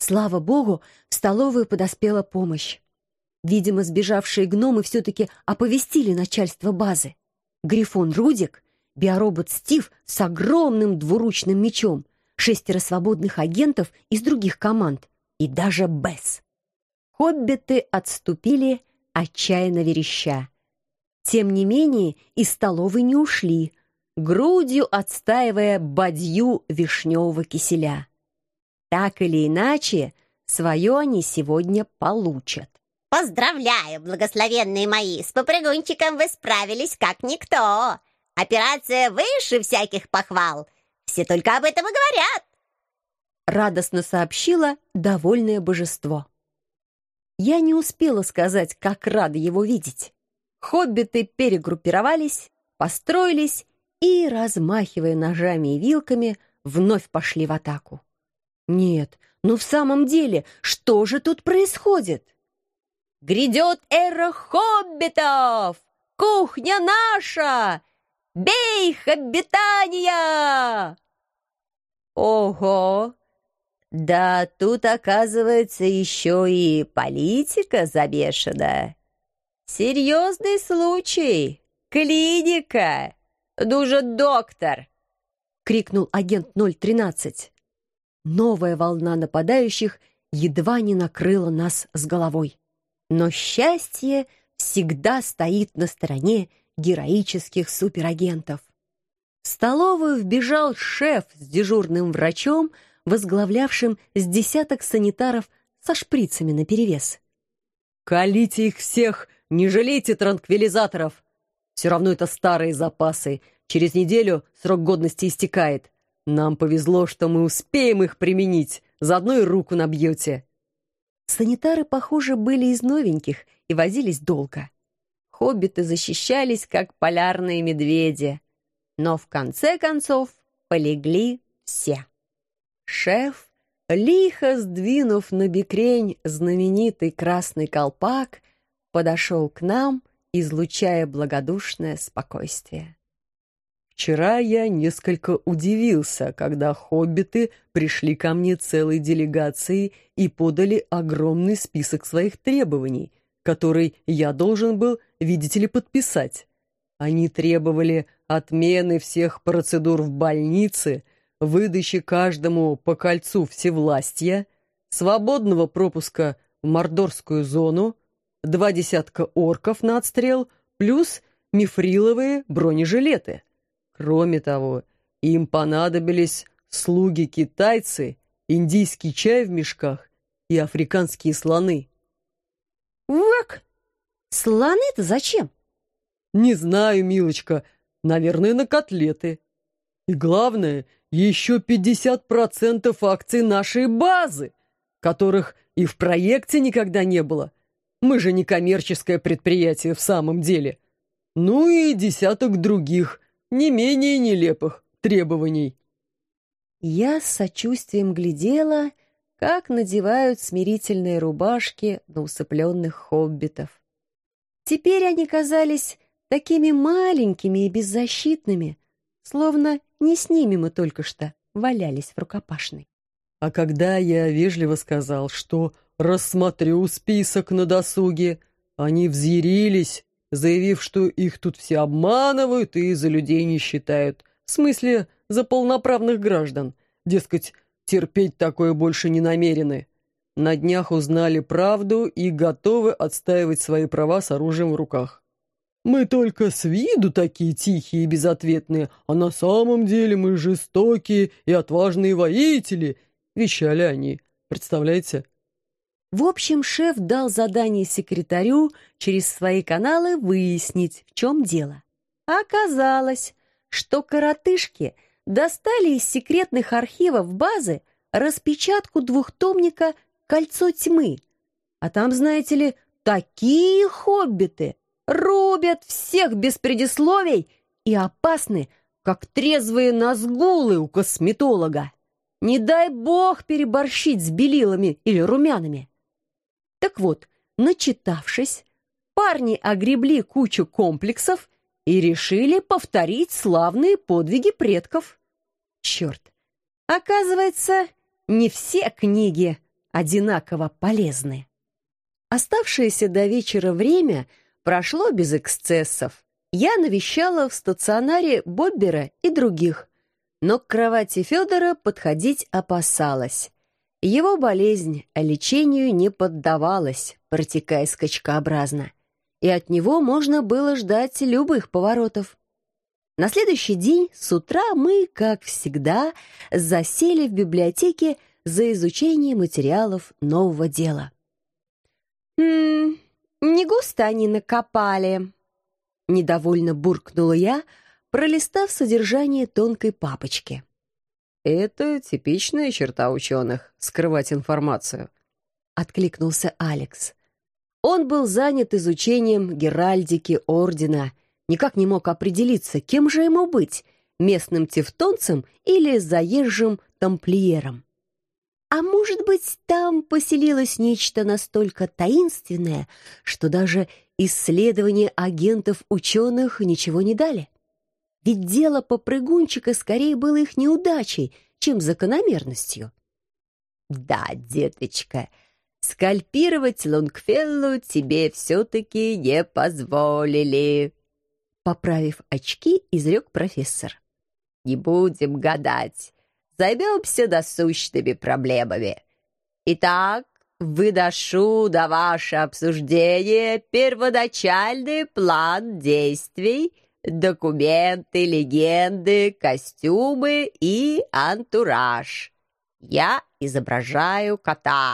Слава богу, в столовую подоспела помощь. Видимо, сбежавшие гномы все-таки оповестили начальство базы. Грифон Рудик, биоробот Стив с огромным двуручным мечом, 6 свободных агентов из других команд и даже Бесс. Хоббиты отступили, отчаянно вереща. Тем не менее, из столовой не ушли, грудью отстаивая бадью вишневого киселя. Так или иначе, свое они сегодня получат. Поздравляю, благословенные мои, с попрыгунчиком вы справились как никто. Операция выше всяких похвал. Все только об этом и говорят. Радостно сообщило довольное божество. Я не успела сказать, как рада его видеть. Хоббиты перегруппировались, построились и, размахивая ножами и вилками, вновь пошли в атаку. Нет, ну в самом деле, что же тут происходит? Грядет эра хоббитов! Кухня наша! Бей, хоббитания! Ого! Да тут, оказывается, еще и политика замешана. Серьезный случай. Клиника. Дуже доктор! Крикнул агент 013. Новая волна нападающих едва не накрыла нас с головой. Но счастье всегда стоит на стороне героических суперагентов. В столовую вбежал шеф с дежурным врачом, возглавлявшим с десяток санитаров со шприцами наперевес. «Колите их всех, не жалейте транквилизаторов! Все равно это старые запасы. Через неделю срок годности истекает. Нам повезло, что мы успеем их применить. Заодно и руку набьете». Санитары, похоже, были из новеньких и возились долго. Хоббиты защищались, как полярные медведи. Но в конце концов полегли все. Шеф, лихо сдвинув на бекрень знаменитый красный колпак, подошел к нам, излучая благодушное спокойствие. Вчера я несколько удивился, когда хоббиты пришли ко мне целой делегацией и подали огромный список своих требований, который я должен был, видите ли, подписать. Они требовали отмены всех процедур в больнице, выдачи каждому по кольцу всевластья, свободного пропуска в мордорскую зону, 20 орков на отстрел, плюс мифриловые бронежилеты. Кроме того, им понадобились слуги-китайцы, индийский чай в мешках и африканские слоны. «Вак! Слоны-то зачем?» «Не знаю, милочка, наверное, на котлеты. И главное, еще 50% акций нашей базы, которых и в проекте никогда не было. Мы же не коммерческое предприятие в самом деле. Ну и десяток других, не менее нелепых требований». Я с сочувствием глядела, как надевают смирительные рубашки на усыпленных хоббитов. Теперь они казались такими маленькими и беззащитными, словно не с ними мы только что валялись в рукопашной. А когда я вежливо сказал, что рассмотрю список на досуге, они взъярились, заявив, что их тут все обманывают и за людей не считают. В смысле, за полноправных граждан. Дескать, терпеть такое больше не намерены. На днях узнали правду и готовы отстаивать свои права с оружием в руках. «Мы только с виду такие тихие и безответные, а на самом деле мы жестокие и отважные воители», — вещали они. Представляете? В общем, шеф дал задание секретарю через свои каналы выяснить, в чем дело. Оказалось, что коротышки достали из секретных архивов базы распечатку двухтомника «Кольцо тьмы». А там, знаете ли, такие хоббиты рубят всех без предисловий и опасны, как трезвые назгулы у косметолога. Не дай бог переборщить с белилами или румянами. Так вот, начитавшись, парни огребли кучу комплексов и решили повторить славные подвиги предков. Черт! Оказывается, не все книги одинаково полезны. Оставшееся до вечера время прошло без эксцессов. Я навещала в стационаре Боббера и других, но к кровати Федора подходить опасалась. Его болезнь лечению не поддавалась, протекая скачкообразно, и от него можно было ждать любых поворотов. На следующий день с утра мы, как всегда, засели в библиотеке за изучение материалов нового дела. «Не густо они накопали», — недовольно буркнула я, пролистав содержание тонкой папочки. «Это типичная черта ученых — скрывать информацию», — откликнулся Алекс. Он был занят изучением геральдики ордена, никак не мог определиться, кем же ему быть — местным тевтонцем или заезжим тамплиером. А может быть, там поселилось нечто настолько таинственное, что даже исследования агентов-ученых ничего не дали? Ведь дело попрыгунчика скорее было их неудачей, чем закономерностью. Да, деточка, скальпировать Лонгфеллу тебе все-таки не позволили. Поправив очки, изрек профессор. Не будем гадать, займемся насущными проблемами. Итак, выношу на ваше обсуждение первоначальный план действий, документы, легенды, костюмы и антураж. Я изображаю кота.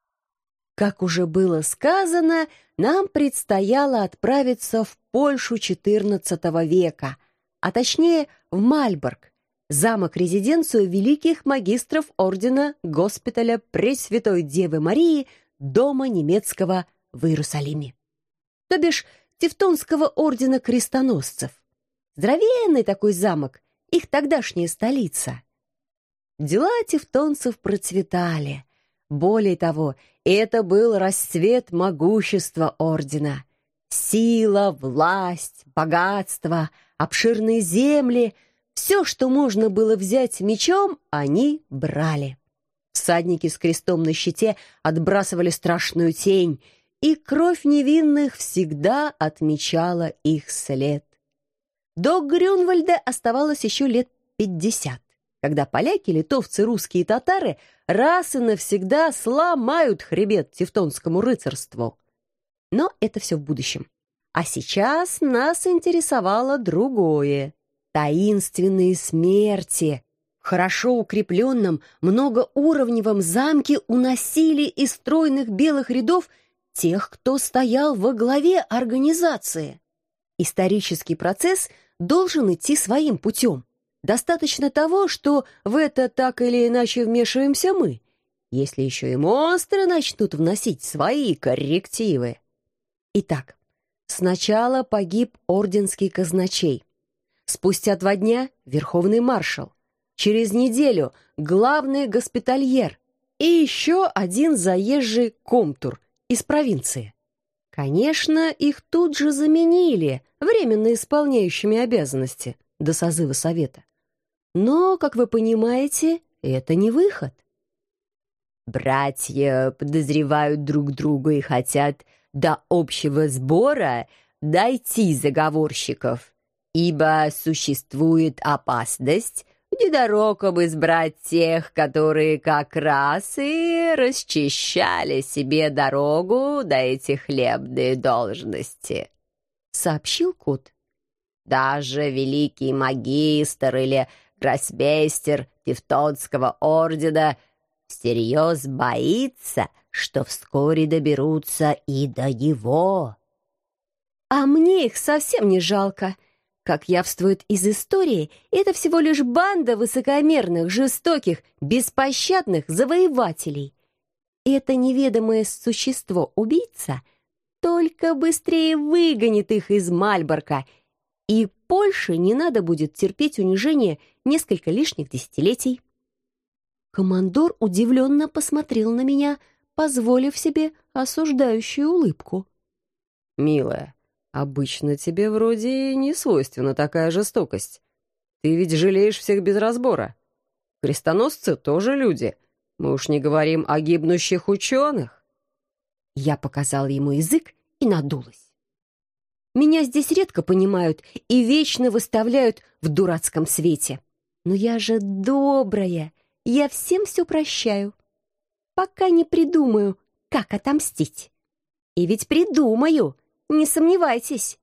Как уже было сказано, нам предстояло отправиться в Польшу XIV века, а точнее в Мальборг, замок-резиденцию великих магистров ордена Госпиталя Пресвятой Девы Марии Дома немецкого в Иерусалиме. То бишь Тевтонского ордена крестоносцев. Здоровенный такой замок, их тогдашняя столица. Дела тевтонцев процветали. Более того, это был расцвет могущества ордена. Сила, власть, богатство, обширные земли — все, что можно было взять мечом, они брали. Всадники с крестом на щите отбрасывали страшную тень, и кровь невинных всегда отмечала их след. До Грюнвальда оставалось еще лет 50, когда поляки, литовцы, русские и татары раз и навсегда сломают хребет тевтонскому рыцарству. Но это все в будущем. А сейчас нас интересовало другое. Таинственные смерти. В хорошо укрепленном, многоуровневом замке уносили из стройных белых рядов тех, кто стоял во главе организации. Исторический процесс должен идти своим путем. Достаточно того, что в это так или иначе вмешиваемся мы, если еще и монстры начнут вносить свои коррективы. Итак, сначала погиб орденский казначей. Спустя 2 дня — верховный маршал. Через неделю — главный госпитальер. И еще один заезжий комтур из провинции. Конечно, их тут же заменили временно исполняющими обязанности до созыва совета. Но, как вы понимаете, это не выход. Братья подозревают друг друга и хотят до общего сбора дойти заговорщиков, ибо существует опасность ненароком избрать тех, которые как раз и расчищали себе дорогу на эти хлебные должности, — сообщил кот. Даже великий магистр или гроссмейстер Тевтонского ордена всерьез боится, что вскоре доберутся и до него. А мне их совсем не жалко. Как явствует из истории, это всего лишь банда высокомерных, жестоких, беспощадных завоевателей. Это неведомое существо-убийца только быстрее выгонит их из Мальборка, и Польше не надо будет терпеть унижение несколько лишних десятилетий. Командор удивленно посмотрел на меня, позволив себе осуждающую улыбку. «Милая, обычно тебе вроде не свойственна такая жестокость. Ты ведь жалеешь всех без разбора. Крестоносцы тоже люди. Мы уж не говорим о гибнущих ученых». Я показала ему язык и надулась. Меня здесь редко понимают и вечно выставляют в дурацком свете. Но я же добрая, я всем все прощаю. Пока не придумаю, как отомстить. И ведь придумаю, не сомневайтесь.